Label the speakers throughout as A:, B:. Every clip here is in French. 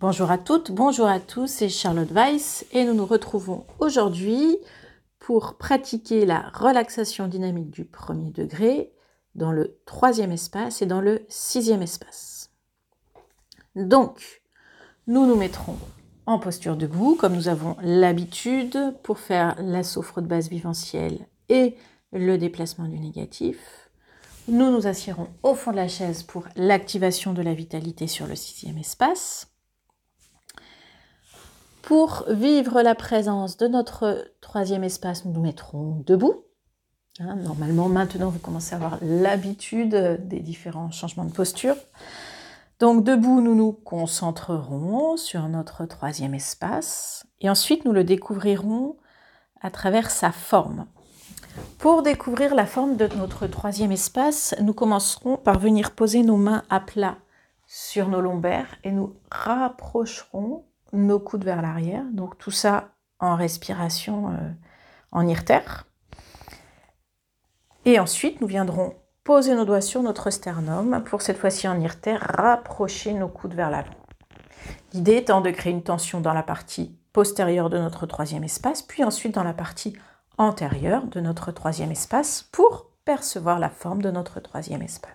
A: Bonjour à toutes, bonjour à tous, c'est Charlotte Weiss et nous nous retrouvons aujourd'hui pour pratiquer la relaxation dynamique du premier degré dans le troisième espace et dans le sixième espace. Donc, nous nous mettrons en posture debout comme nous avons l'habitude pour faire la sophro de base vivencielle et le déplacement du négatif. Nous nous assiérons au fond de la chaise pour l'activation de la vitalité sur le sixième espace. Pour vivre la présence de notre troisième espace, nous nous mettrons debout. Normalement, maintenant, vous commencez à avoir l'habitude des différents changements de posture. Donc, debout, nous nous concentrerons sur notre troisième espace et ensuite, nous le découvrirons à travers sa forme. Pour découvrir la forme de notre troisième espace, nous commencerons par venir poser nos mains à plat sur nos lombaires et nous rapprocherons nos coudes vers l'arrière. Donc tout ça en respiration en irtère. Et ensuite, nous viendrons poser nos doigts sur notre sternum pour cette fois-ci en irtère, rapprocher nos coudes vers l'avant. L'idée étant de créer une tension dans la partie postérieure de notre troisième espace, puis ensuite dans la partie antérieure de notre troisième espace pour percevoir la forme de notre troisième espace.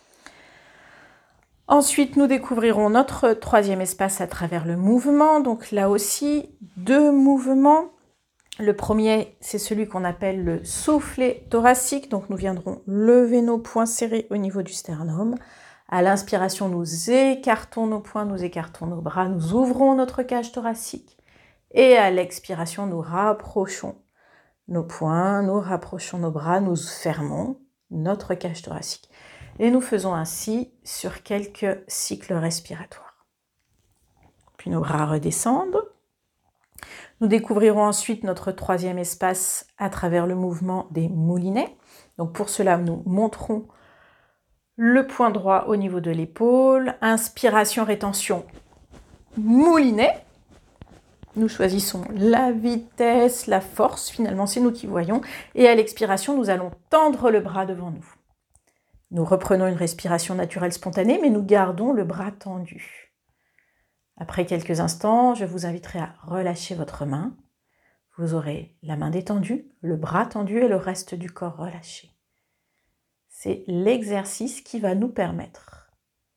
A: Ensuite, nous découvrirons notre troisième espace à travers le mouvement. Donc là aussi, deux mouvements. Le premier, c'est celui qu'on appelle le soufflet thoracique. Donc nous viendrons lever nos poings serrés au niveau du sternum. À l'inspiration, nous écartons nos poings, nous écartons nos bras, nous ouvrons notre cage thoracique. Et à l'expiration, nous rapprochons nos poings, nous rapprochons nos bras, nous fermons notre cage thoracique. Et nous faisons ainsi sur quelques cycles respiratoires. Puis nos bras redescendent. Nous découvrirons ensuite notre troisième espace à travers le mouvement des moulinets. Donc pour cela, nous montrons le poing droit au niveau de l'épaule. Inspiration, rétention, moulinet. Nous choisissons la vitesse, la force, finalement c'est nous qui voyons. Et à l'expiration, nous allons tendre le bras devant nous. Nous reprenons une respiration naturelle spontanée, mais nous gardons le bras tendu. Après quelques instants, je vous inviterai à relâcher votre main. Vous aurez la main détendue, le bras tendu et le reste du corps relâché. C'est l'exercice qui va nous permettre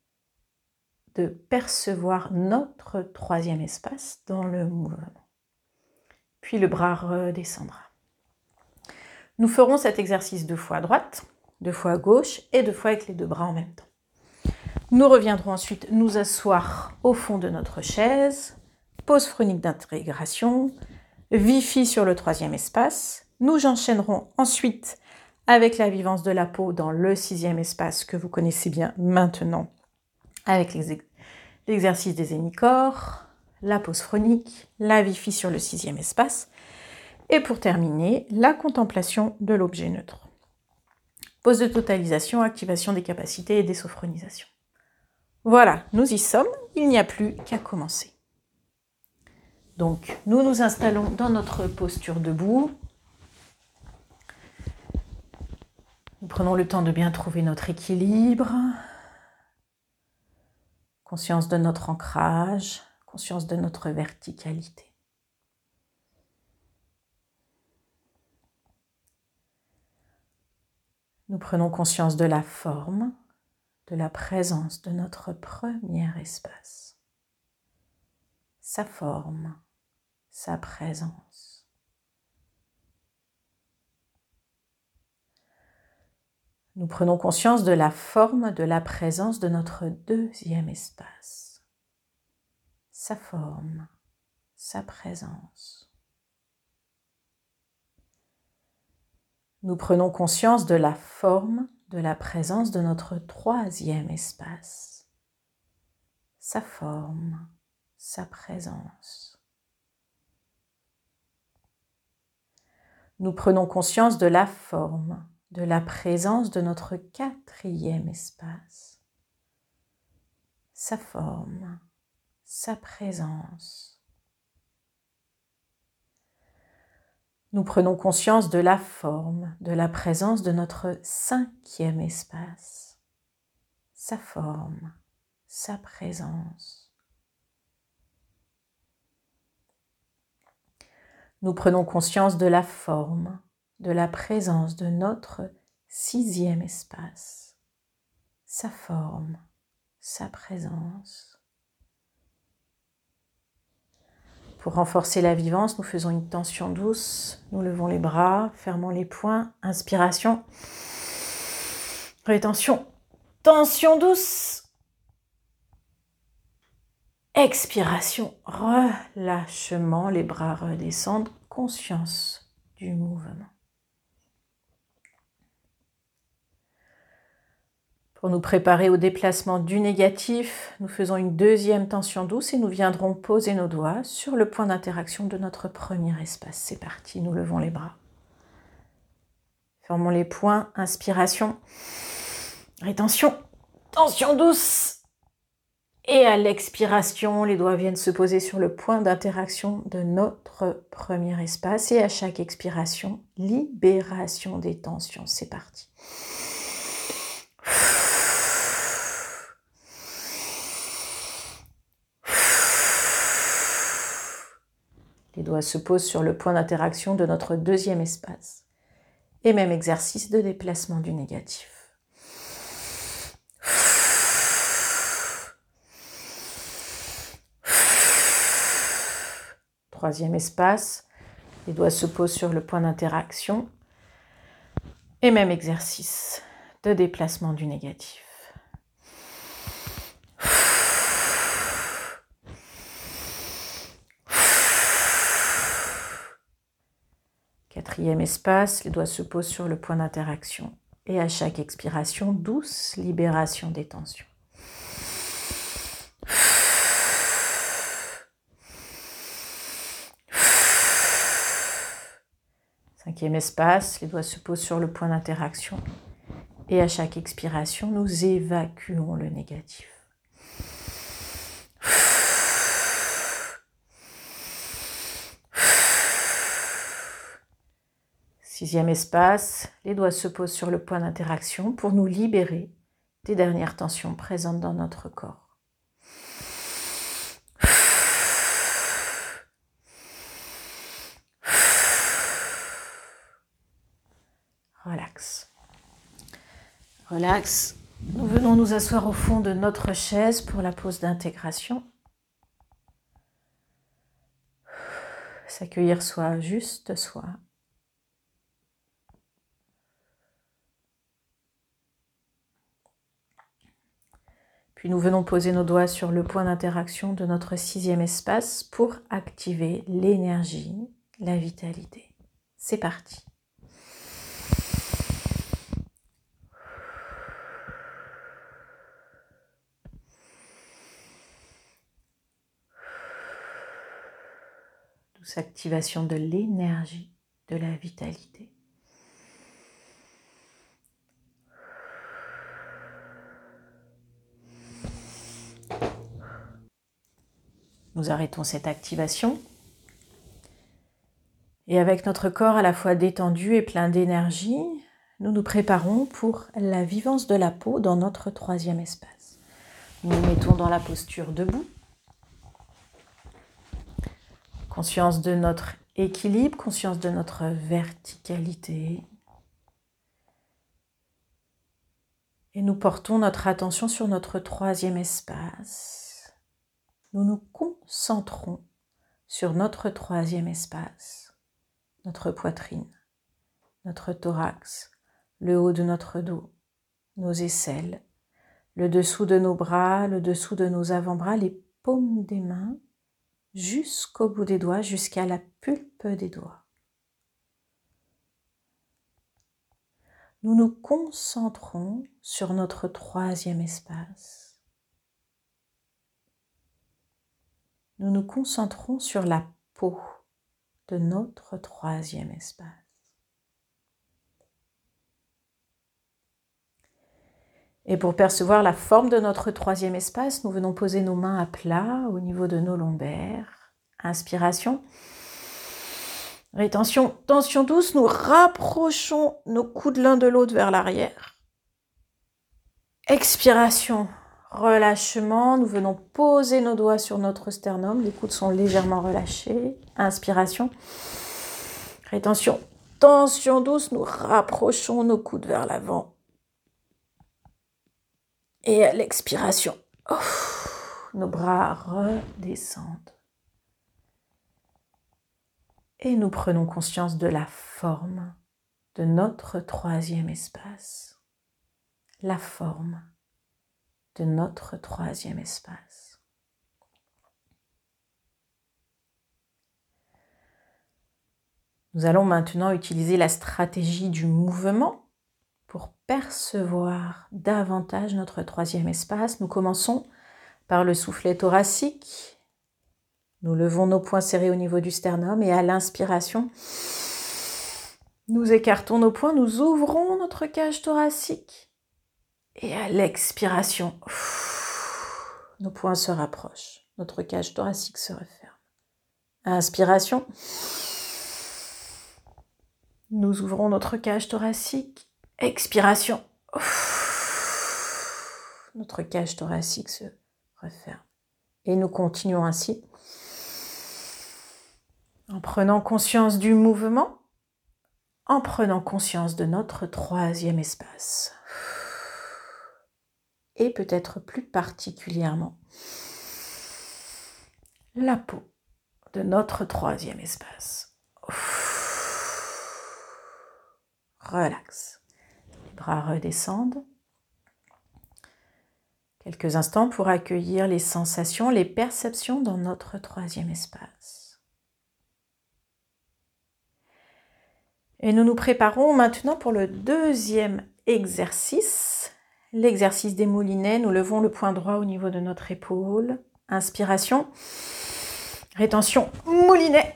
A: de percevoir notre troisième espace dans le mouvement. Puis le bras redescendra. Nous ferons cet exercice 2 fois à droite, 2 fois à gauche et 2 fois avec les 2 bras en même temps. Nous reviendrons ensuite nous asseoir au fond de notre chaise, pose phronique d'intégration, Wi-Fi sur le troisième espace. Nous enchaînerons ensuite avec la vivance de la peau dans le sixième espace que vous connaissez bien maintenant avec l'exercice des hémicorps, la pose phronique, la Wi-Fi sur le sixième espace et pour terminer, la contemplation de l'objet neutre. Pause de totalisation, activation des capacités et désophonisation. Voilà, nous y sommes, il n'y a plus qu'à commencer. Donc, nous nous installons dans notre posture debout. Nous prenons le temps de bien trouver notre équilibre. Conscience de notre ancrage, conscience de notre verticalité. Nous prenons conscience de la forme, de la présence de notre premier espace. Sa forme, sa présence. Nous prenons conscience de la forme, de la présence de notre deuxième espace. Sa forme, sa présence. Nous prenons conscience de la forme, de la présence de notre troisième espace. Sa forme, sa présence. Nous prenons conscience de la forme, de la présence de notre quatrième espace. Sa forme, sa présence. Nous prenons conscience de la forme, de la présence de notre cinquième espace. Sa forme, sa présence. Nous prenons conscience de la forme, de la présence de notre sixième espace, sa forme, sa présence. Pour renforcer la vivance, nous faisons une tension douce, nous levons les bras, fermons les poings, inspiration, rétention, tension douce, expiration, relâchement, les bras redescendent, conscience du mouvement. Pour nous préparer au déplacement du négatif, nous faisons une deuxième tension douce et nous viendrons poser nos doigts sur le point d'interaction de notre premier espace. C'est parti, nous levons les bras. Fermons les poings, inspiration, rétention, tension douce. Et à l'expiration, les doigts viennent se poser sur le point d'interaction de notre premier espace. Et à chaque expiration, libération des tensions. C'est parti. Les doigts se posent sur le point d'interaction de notre deuxième espace. Et même exercice de déplacement du négatif. Troisième espace, les doigts se posent sur le point d'interaction. Et même exercice de déplacement du négatif. Quatrième espace, les doigts se posent sur le point d'interaction. Et à chaque expiration, douce libération des tensions. Cinquième espace, les doigts se posent sur le point d'interaction. Et à chaque expiration, nous évacuons le négatif. Sixième espace, les doigts se posent sur le point d'interaction pour nous libérer des dernières tensions présentes dans notre corps. Relax. Relax. Nous venons nous asseoir au fond de notre chaise pour la pause d'intégration. S'accueillir soi, juste soi. Puis nous venons poser nos doigts sur le point d'interaction de notre sixième espace pour activer l'énergie, la vitalité. C'est parti. Douce activation de l'énergie, de la vitalité. Nous arrêtons cette activation. Et avec notre corps à la fois détendu et plein d'énergie, nous nous préparons pour la vivance de la peau dans notre troisième espace. Nous nous mettons dans la posture debout. Conscience de notre équilibre, conscience de notre verticalité. Et nous portons notre attention sur notre troisième espace. Nous nous concentrons sur notre troisième espace, notre poitrine, notre thorax, le haut de notre dos, nos aisselles, le dessous de nos bras, le dessous de nos avant-bras, les paumes des mains, jusqu'au bout des doigts, jusqu'à la pulpe des doigts. Nous nous concentrons sur notre troisième espace. Nous nous concentrons sur la peau de notre troisième espace. Et pour percevoir la forme de notre troisième espace, nous venons poser nos mains à plat au niveau de nos lombaires. Inspiration. Rétention, tension douce, nous rapprochons nos coudes l'un de l'autre vers l'arrière. Expiration, relâchement, nous venons poser nos doigts sur notre sternum, les coudes sont légèrement relâchés. Inspiration. Rétention. Tension douce, nous rapprochons nos coudes vers l'avant. Et à l'expiration, nos bras redescendent. Et nous prenons conscience de la forme de notre troisième espace. La forme de notre troisième espace. Nous allons maintenant utiliser la stratégie du mouvement pour percevoir davantage notre troisième espace. Nous commençons par le soufflet thoracique. Nous levons nos poings serrés au niveau du sternum et à l'inspiration, nous écartons nos poings, nous ouvrons notre cage thoracique. Et à l'expiration, nos poings se rapprochent, notre cage thoracique se referme. Inspiration, nous ouvrons notre cage thoracique. Expiration, notre cage thoracique se referme. Et nous continuons ainsi, en prenant conscience du mouvement, en prenant conscience de notre troisième espace. Et peut-être plus particulièrement, la peau de notre troisième espace. Relax. Les bras redescendent. Quelques instants pour accueillir les sensations, les perceptions dans notre troisième espace. Et nous nous préparons maintenant pour le deuxième exercice. L'exercice des moulinets. Nous levons le poing droit au niveau de notre épaule. Inspiration. Rétention. Moulinet.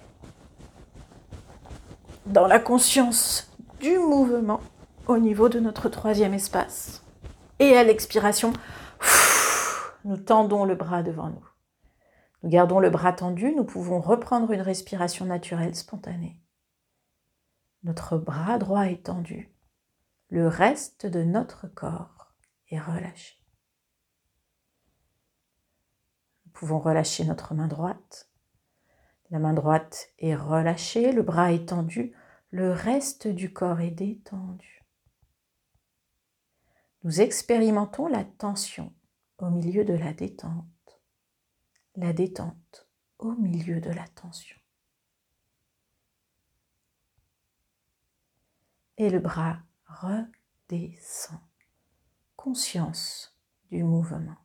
A: Dans la conscience du mouvement au niveau de notre troisième espace. Et à l'expiration, nous tendons le bras devant nous. Nous gardons le bras tendu. Nous pouvons reprendre une respiration naturelle spontanée. Notre bras droit est tendu. Le reste de notre corps est relâché. Nous pouvons relâcher notre main droite. La main droite est relâchée, le bras est tendu, le reste du corps est détendu. Nous expérimentons la tension au milieu de la détente au milieu de la tension. Et le bras redescend. Conscience du mouvement.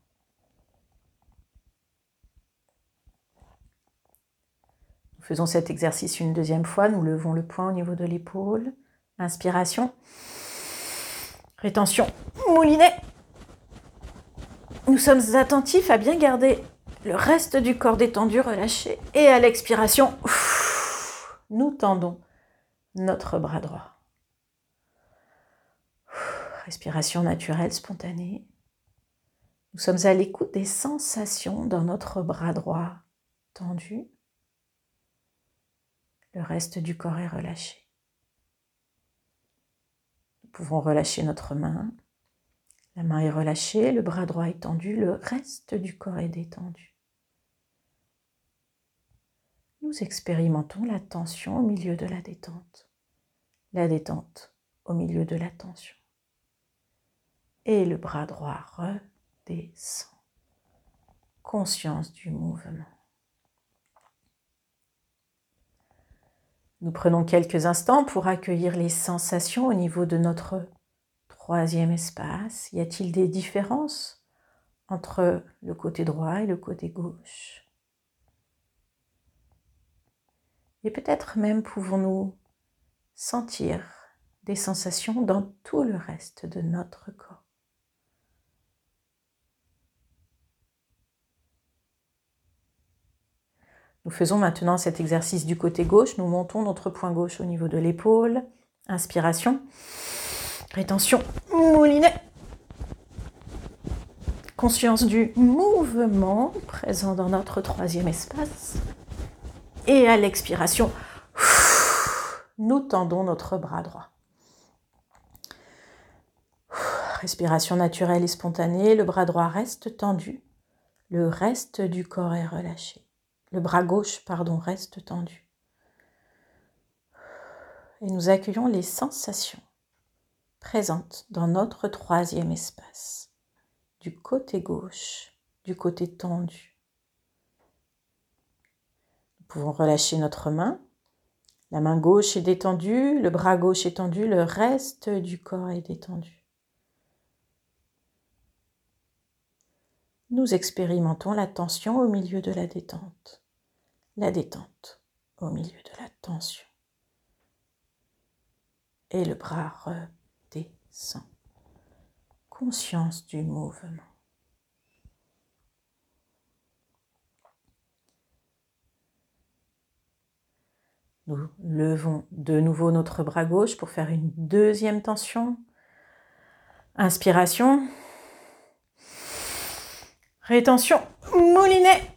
A: Nous faisons cet exercice une deuxième fois. Nous levons le poing au niveau de l'épaule. Inspiration. Rétention. Moulinet. Nous sommes attentifs à bien garder le reste du corps détendu, relâché. Et à l'expiration, nous tendons notre bras droit. Respiration naturelle, spontanée. Nous sommes à l'écoute des sensations dans notre bras droit tendu. Le reste du corps est relâché. Nous pouvons relâcher notre main. La main est relâchée, le bras droit est tendu, le reste du corps est détendu. Nous expérimentons la tension au milieu de la détente au milieu de la tension. Et le bras droit redescend. Conscience du mouvement. Nous prenons quelques instants pour accueillir les sensations au niveau de notre troisième espace. Y a-t-il des différences entre le côté droit et le côté gauche? Et peut-être même pouvons-nous sentir des sensations dans tout le reste de notre corps. Nous faisons maintenant cet exercice du côté gauche. Nous montons notre poing gauche au niveau de l'épaule. Inspiration. Rétention. Moulinet. Conscience du mouvement présent dans notre troisième espace. Et à l'expiration, nous tendons notre bras droit. Respiration naturelle et spontanée. Le bras droit reste tendu. Le reste du corps est relâché. Le bras gauche, reste tendu. Et nous accueillons les sensations présentes dans notre troisième espace, du côté gauche, du côté tendu. Nous pouvons relâcher notre main. La main gauche est détendue, le bras gauche est tendu, le reste du corps est détendu. Nous expérimentons la tension au milieu de la détente au milieu de la tension. Et le bras redescend. Conscience du mouvement. Nous levons de nouveau notre bras gauche pour faire une deuxième tension. Inspiration. Rétention. Moulinet.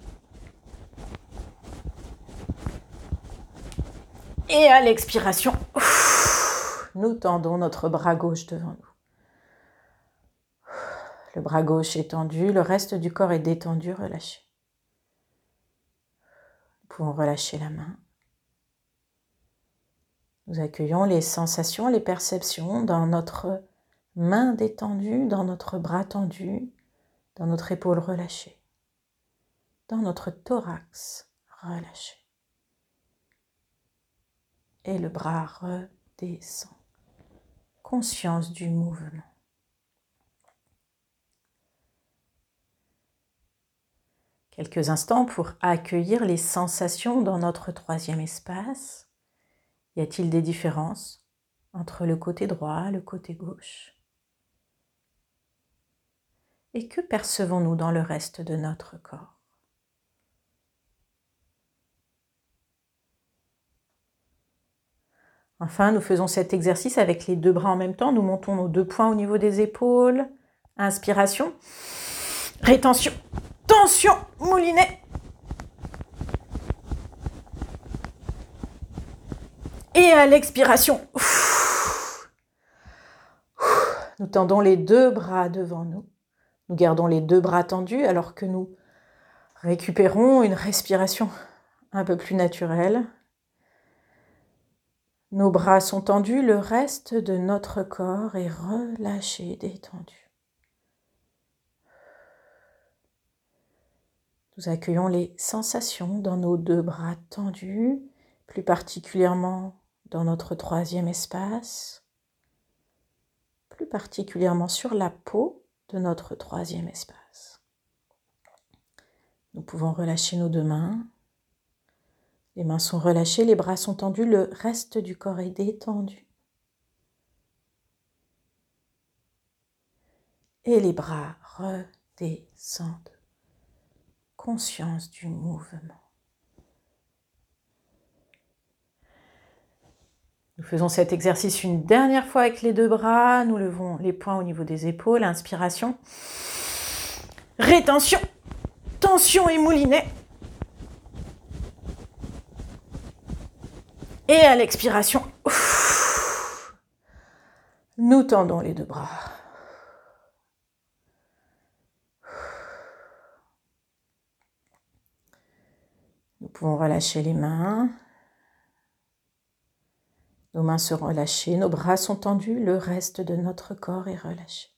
A: Et à l'expiration, nous tendons notre bras gauche devant nous. Le bras gauche est tendu, le reste du corps est détendu, relâché. Nous pouvons relâcher la main. Nous accueillons les sensations, les perceptions dans notre main détendue, dans notre bras tendu, dans notre épaule relâchée, dans notre thorax relâché. Et le bras redescend. Conscience du mouvement. Quelques instants pour accueillir les sensations dans notre troisième espace. Y a-t-il des différences entre le côté droit et le côté gauche? Et que percevons-nous dans le reste de notre corps? Enfin, nous faisons cet exercice avec les deux bras en même temps. Nous montons nos deux poings au niveau des épaules. Inspiration. Rétention. Tension. Moulinet. Et à l'expiration, nous tendons les deux bras devant nous. Nous gardons les deux bras tendus alors que nous récupérons une respiration un peu plus naturelle. Nos bras sont tendus, le reste de notre corps est relâché, détendu. Nous accueillons les sensations dans nos deux bras tendus, plus particulièrement dans notre troisième espace, plus particulièrement sur la peau de notre troisième espace. Nous pouvons relâcher nos deux mains. Les mains sont relâchées, les bras sont tendus, le reste du corps est détendu. Et les bras redescendent. Conscience du mouvement. Nous faisons cet exercice une dernière fois avec les deux bras. Nous levons les poings au niveau des épaules. Inspiration. Rétention. Tension et moulinet. Et à l'expiration, nous tendons les deux bras. Nous pouvons relâcher les mains. Nos mains sont relâchées, nos bras sont tendus, le reste de notre corps est relâché.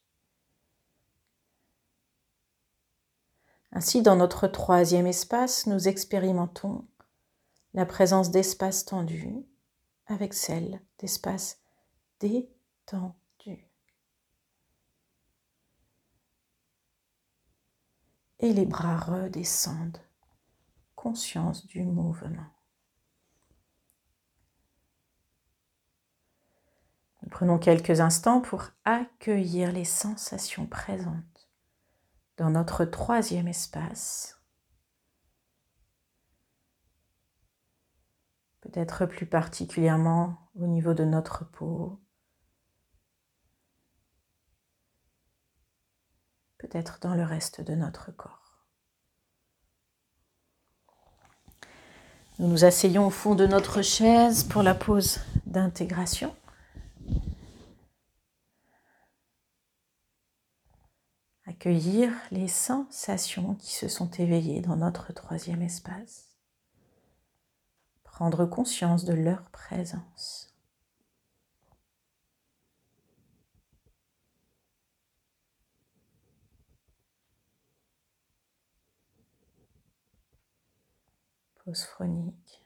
A: Ainsi, dans notre troisième espace, nous expérimentons la présence d'espaces tendus avec celle d'espaces détendus. Et les bras redescendent, conscience du mouvement. Nous prenons quelques instants pour accueillir les sensations présentes dans notre troisième espace. Peut-être plus particulièrement au niveau de notre peau. Peut-être dans le reste de notre corps. Nous nous asseyons au fond de notre chaise pour la pause d'intégration. Accueillir les sensations qui se sont éveillées dans notre troisième espace. Prendre conscience de leur présence. Pause phronique.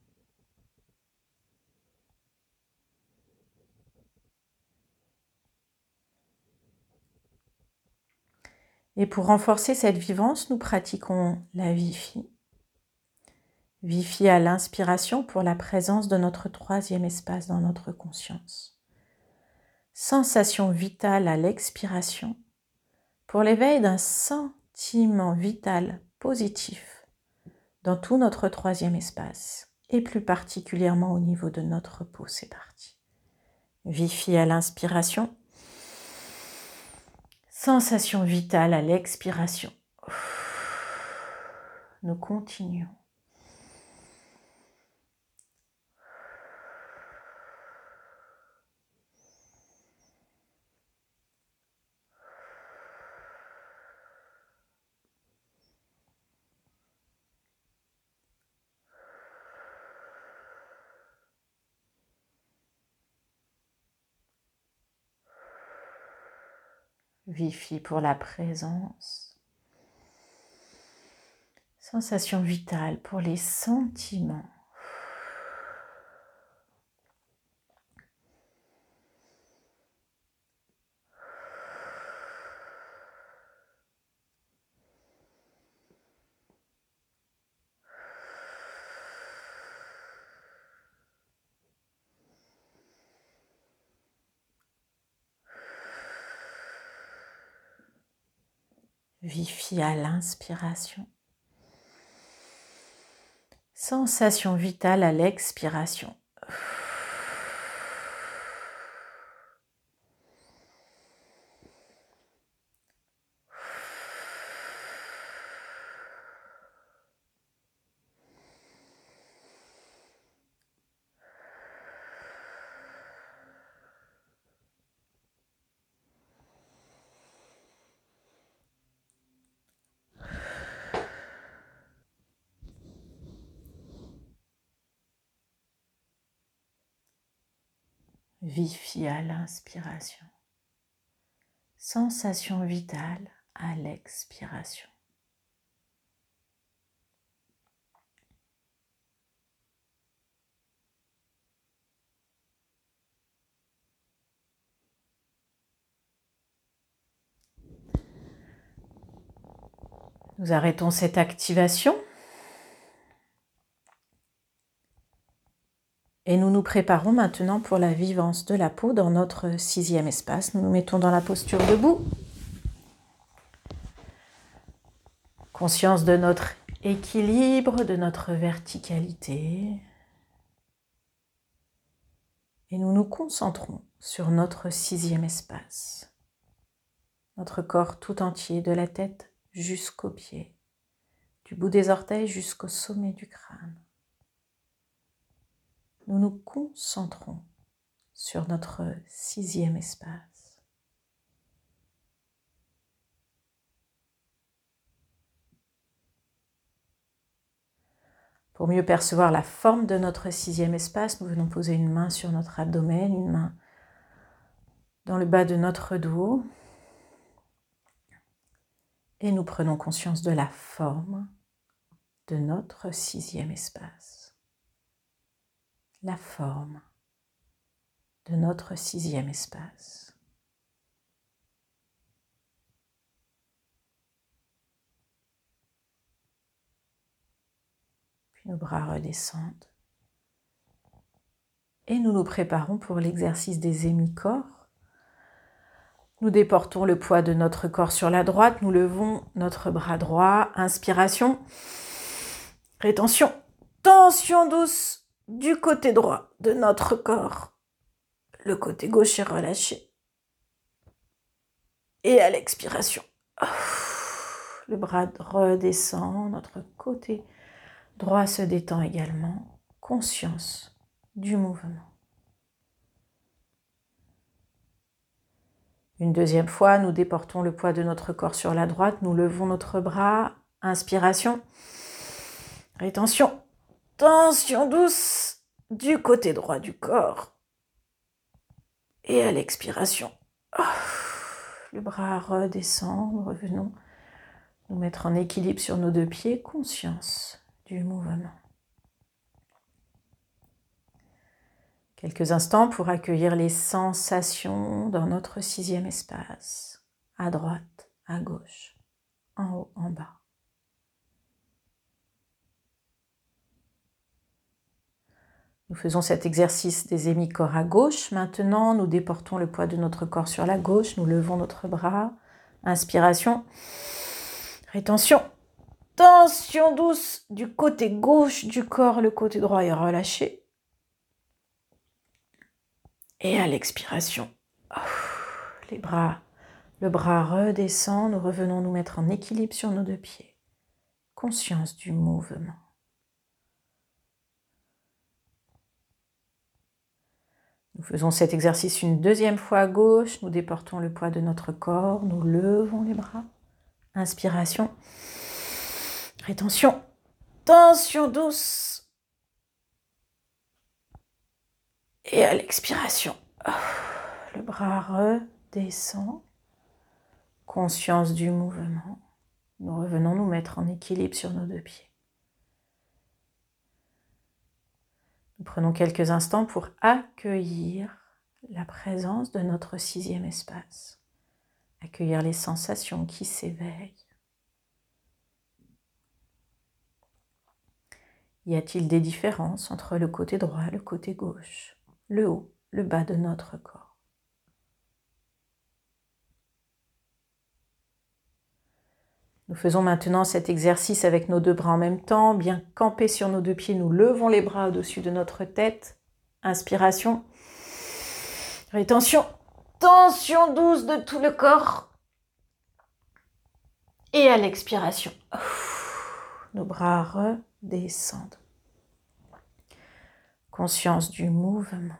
A: Et pour renforcer cette vivance, nous pratiquons la Vifi. Vifi à l'inspiration pour la présence de notre troisième espace dans notre conscience. Sensation vitale à l'expiration pour l'éveil d'un sentiment vital positif dans tout notre troisième espace et plus particulièrement au niveau de notre peau. C'est parti. Vifi à l'inspiration. Sensation vitale à l'expiration. Nous continuons. Vifi pour la présence. Sensation vitale pour les sentiments. Vifi à l'inspiration. Sensation vitale à l'expiration. Vifi à l'inspiration. Sensation vitale à l'expiration. Nous arrêtons cette activation et nous nous préparons maintenant pour la vivance de la peau dans notre sixième espace. Nous nous mettons dans la posture debout. Conscience de notre équilibre, de notre verticalité. Et nous nous concentrons sur notre sixième espace. Notre corps tout entier, de la tête jusqu'aux pieds, du bout des orteils jusqu'au sommet du crâne. Nous nous concentrons sur notre sixième espace. Pour mieux percevoir la forme de notre sixième espace, nous venons poser une main sur notre abdomen, une main dans le bas de notre dos. Et nous prenons conscience de la forme de notre sixième espace. La forme de notre sixième espace. Puis nos bras redescendent. Et nous nous préparons pour l'exercice des hémicorps. Nous déportons le poids de notre corps sur la droite, nous levons notre bras droit, inspiration, rétention, tension douce du côté droit de notre corps. Le côté gauche est relâché. Et à l'expiration, le bras redescend, notre côté droit se détend également, conscience du mouvement. Une deuxième fois, nous déportons le poids de notre corps sur la droite, nous levons notre bras, inspiration, rétention, tension douce du côté droit du corps. Et à l'expiration, le bras redescend, nous revenons nous mettre en équilibre sur nos deux pieds, conscience du mouvement. Quelques instants pour accueillir les sensations dans notre sixième espace, à droite, à gauche, en haut, en bas. Nous faisons cet exercice des hémicorps à gauche. Maintenant, nous déportons le poids de notre corps sur la gauche. Nous levons notre bras. Inspiration. Rétention. Tension douce du côté gauche du corps. Le côté droit est relâché. Et à l'expiration, le bras redescend. Nous revenons nous mettre en équilibre sur nos deux pieds. Conscience du mouvement. Nous faisons cet exercice une deuxième fois à gauche. Nous déportons le poids de notre corps. Nous levons les bras. Inspiration. Rétention. Tension douce. Et à l'expiration, le bras redescend. Conscience du mouvement. Nous revenons nous mettre en équilibre sur nos deux pieds. Nous prenons quelques instants pour accueillir la présence de notre sixième espace. Accueillir les sensations qui s'éveillent. Y a-t-il des différences entre le côté droit et le côté gauche, le haut, le bas de notre corps? Nous faisons maintenant cet exercice avec nos deux bras en même temps, bien campés sur nos deux pieds. Nous levons les bras au-dessus de notre tête. Inspiration. Rétention. Tension douce de tout le corps. Et à l'expiration, nos bras redescendent. Conscience du mouvement.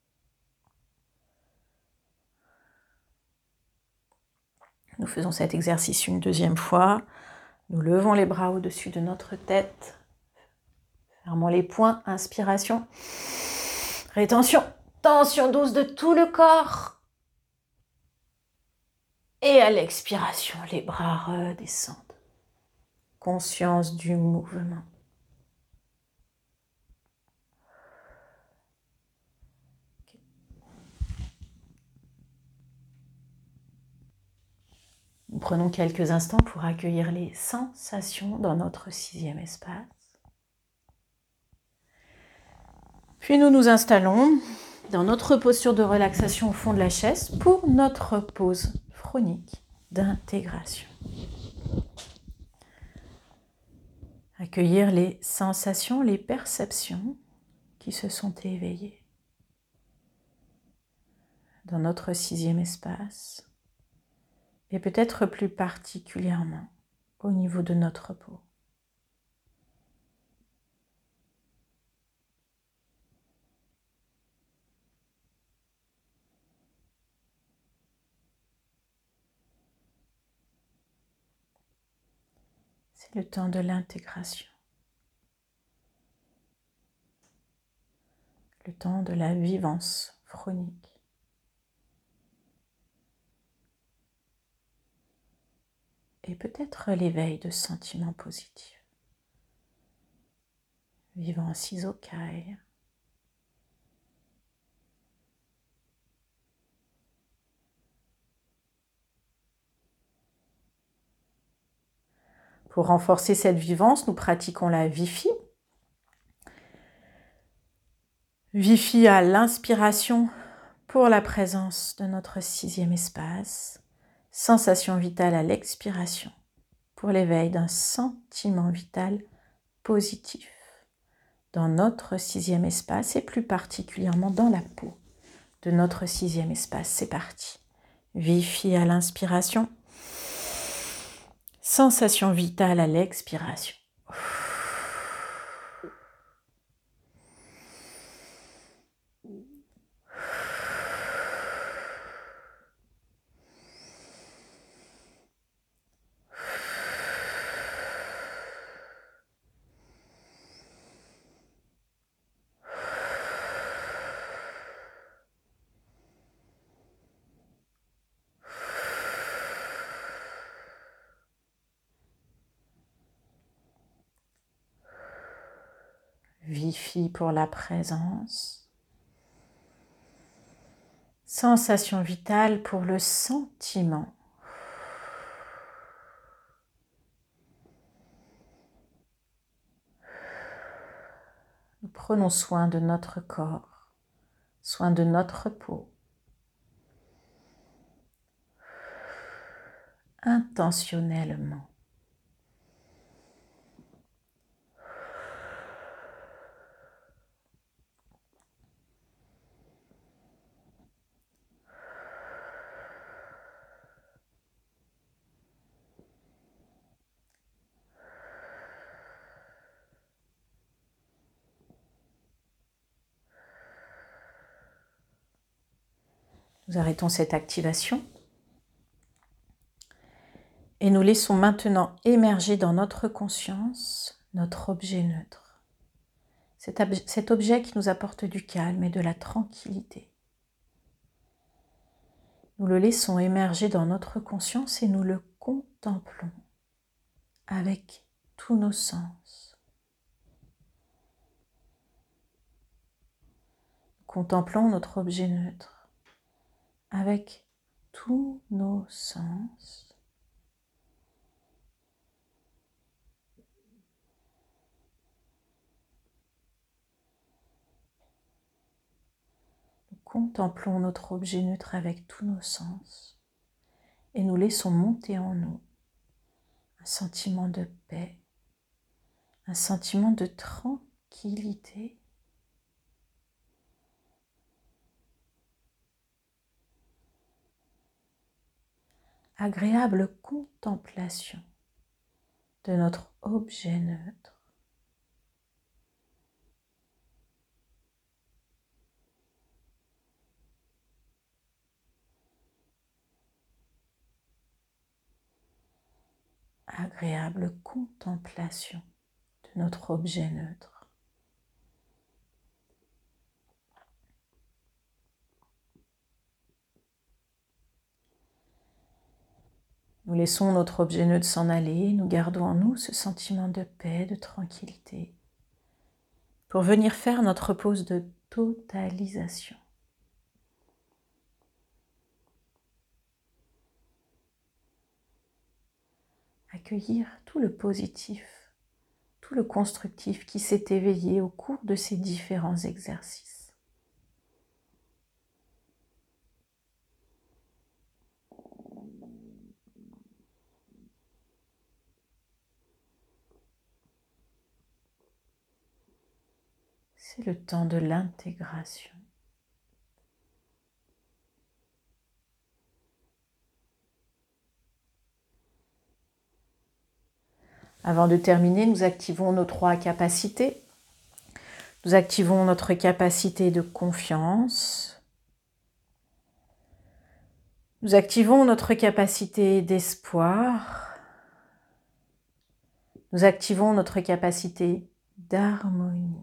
A: Nous faisons cet exercice une deuxième fois. Nous levons les bras au-dessus de notre tête. Fermons les poings. Inspiration. Rétention. Tension douce de tout le corps. Et à l'expiration, les bras redescendent. Conscience du mouvement. Nous prenons quelques instants pour accueillir les sensations dans notre sixième espace. Puis nous nous installons dans notre posture de relaxation au fond de la chaise pour notre pause chronique d'intégration. Accueillir les sensations, les perceptions qui se sont éveillées dans notre sixième espace et peut-être plus particulièrement au niveau de notre peau. C'est le temps de l'intégration, le temps de la vivance chronique. Et peut-être l'éveil de sentiments positifs. Vivant assis au caille. Pour renforcer cette vivance, nous pratiquons la Vifi. Vifi à l'inspiration pour la présence de notre sixième espace. Sensation vitale à l'expiration pour l'éveil d'un sentiment vital positif dans notre sixième espace et plus particulièrement dans la peau de notre sixième espace. C'est parti. Vifi à l'inspiration. Sensation vitale à l'expiration. Vifi pour la présence. Sensation vitale pour le sentiment. Nous prenons soin de notre corps, soin de notre peau. Intentionnellement. Nous arrêtons cette activation et nous laissons maintenant émerger dans notre conscience notre objet neutre. Cet objet qui nous apporte du calme et de la tranquillité. Nous le laissons émerger dans notre conscience et nous le contemplons avec tous nos sens. Nous contemplons notre objet neutre avec tous nos sens. Nous contemplons notre objet neutre avec tous nos sens et nous laissons monter en nous un sentiment de paix, un sentiment de tranquillité. Agréable contemplation de notre objet neutre. Agréable contemplation de notre objet neutre. Nous laissons notre objet neutre s'en aller, nous gardons en nous ce sentiment de paix, de tranquillité, pour venir faire notre pause de totalisation. Accueillir tout le positif, tout le constructif qui s'est éveillé au cours de ces différents exercices. C'est le temps de l'intégration. Avant de terminer, nous activons nos 3 capacités. Nous activons notre capacité de confiance. Nous activons notre capacité d'espoir. Nous activons notre capacité d'harmonie.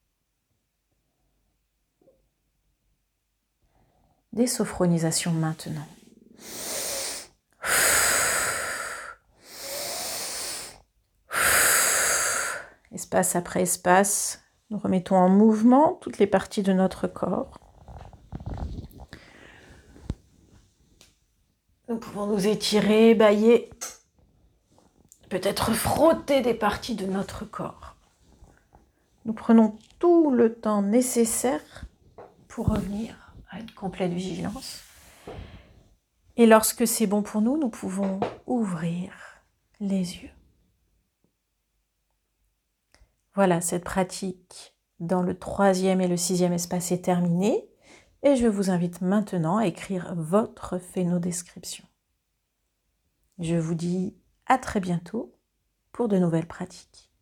A: Désophonisation maintenant. Espace après espace, nous remettons en mouvement toutes les parties de notre corps. Nous pouvons nous étirer, bâiller, peut-être frotter des parties de notre corps. Nous prenons tout le temps nécessaire pour revenir à une complète vigilance. Et lorsque c'est bon pour nous, nous pouvons ouvrir les yeux. Voilà, cette pratique dans le 3e et le 6e espace est terminée. Et je vous invite maintenant à écrire votre phénodescription. Je vous dis à très bientôt pour de nouvelles pratiques.